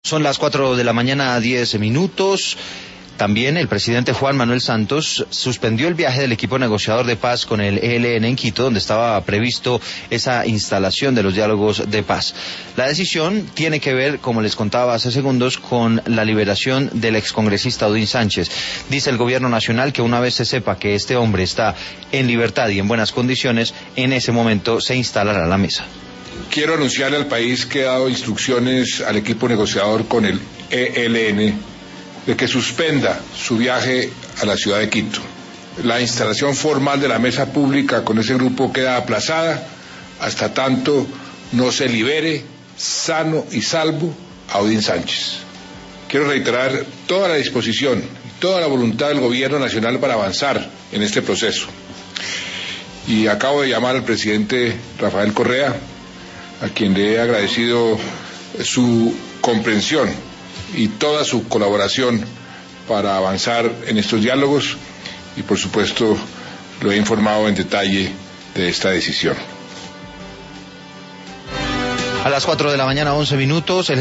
Son las 4 de la mañana, 10 minutos. También el presidente Juan Manuel Santos suspendió el viaje del equipo negociador de paz con el ELN en Quito, donde estaba previsto esa instalación de los diálogos de paz. La decisión tiene que ver, como les contaba hace segundos, con la liberación del excongresista Odín Sánchez. Dice el gobierno nacional que una vez se sepa que este hombre está en libertad y en buenas condiciones, en ese momento se instalará la mesa. Quiero anunciarle al país que he dado instrucciones al equipo negociador con el ELN de que suspenda su viaje a la ciudad de Quito. La instalación formal de la mesa pública con ese grupo queda aplazada hasta tanto no se libere sano y salvo a Odín Sánchez. Quiero reiterar toda la disposición y toda la voluntad del gobierno nacional para avanzar en este proceso. Y acabo de llamar al presidente Rafael Correa, a quien le he agradecido su comprensión y toda su colaboración para avanzar en estos diálogos y por supuesto lo he informado en detalle de esta decisión. A las 4 de la mañana, 11 minutos.